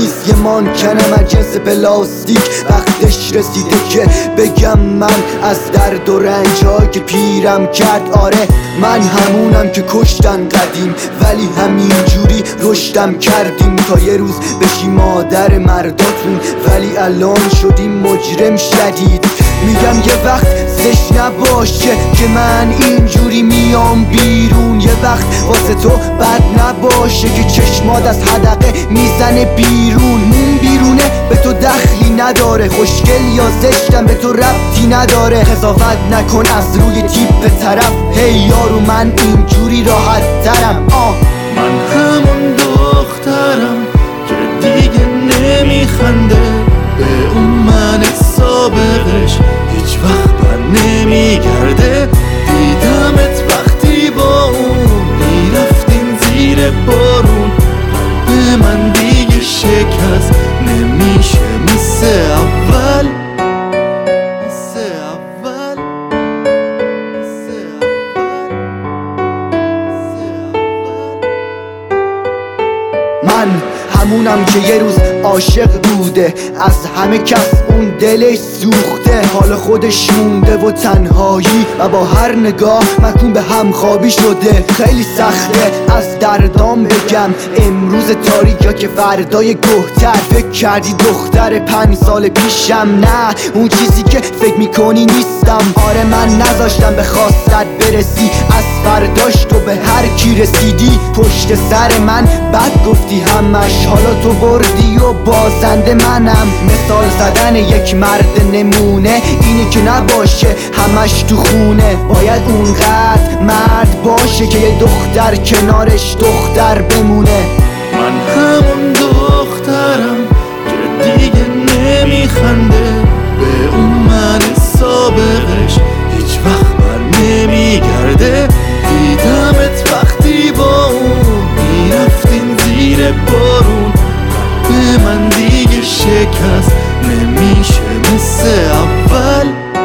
نیست، یه مانکنم از جنس پلاستیک. وقتش رسیده که بگم من از درد و رنج‌ها که پیرم کرد. آره من همونم که کشتن قدیم، ولی همین جوری رشدم کردیم تا یه روز بشی مادر مرداتون، ولی الان شدیم مجرم شدید. میگم یه وقت زشت نباشه که من اینجوری میام بیرون، یه وقت واسه تو بد نباشه که چشمات از حدقه میزنه بیرون. اون بیرونه به تو دخلی نداره، خوشگل یا زشتم به تو ربطی نداره. قضاوت نکن از روی تیپ طرف، هی یارو من اینجوری راحت ترم. من همون دخترم که دیگه نمیخنده به اون من سابقش، هیچ وقت بر نمیگرده. دیدمت وقتی با اون میرفتین زیر بارون، به من دیگه شکست نمیشه مثل اول. من همونم که یه روز عاشق بوده، از همه کس اون دلش سوخته، حال خودش مونده و تنهایی و با هر نگاه مکون به همخوابی شده. خیلی سخته از دردام بگم امروز تاریکا که فردای گهتر. فکر کردی دختر 5 سال پیشم؟ نه اون چیزی که فکر میکنی نیستم. آره من نذاشتم به خواستت برسی، از فرداش تو به هر کی رسیدی پشت سر من بد گفتی همش. حالا تو بردی و بازنده منم. مثال زدن یک مرد نمونه اینه که نباشه همش تو خونه، باید اونقدر مرد باشه که یه دختر کنارش دختر بمونه. من همون دخترم که دیگه نمیخنده به اون من سابقش، هیچ وقت بر نمیگرده. دیدمت وقتی با اون میرفتین زیر بارون، به من دیگه شکست نمیشه مثل اول.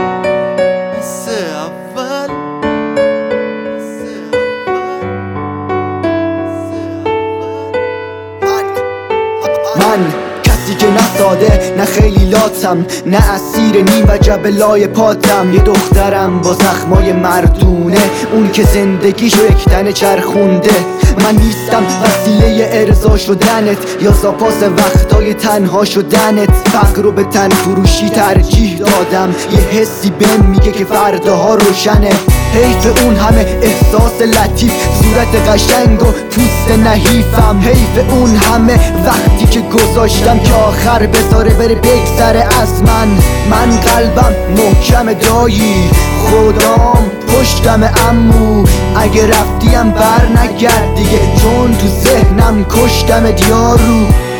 من کسی که نه ساده نه خیلی لاتم، نه اسیر نیم و جبلای پاتم. یه دخترم با زخمای مردونه، اون که زندگیشو یک تنه چرخونده. من نیستم وسیله ارضا شدنت یا زاپاس وقتای تنها شدنت. فقر رو به تن فروشی ترجیح دادم، یه حسی بهم میگه که فرداها روشنه. حیف اون همه احساس لطیف، صورت قشنگ و پوست نحیفم. حیف اون همه وقتی که گذاشتم که آخر بذاره بره بگذره از من. من قلبم محکم دایی، خدام پشتم عمو. اگه رفتیم بر نگرد دیگه، چون تو ذهنم کشتم دیارو.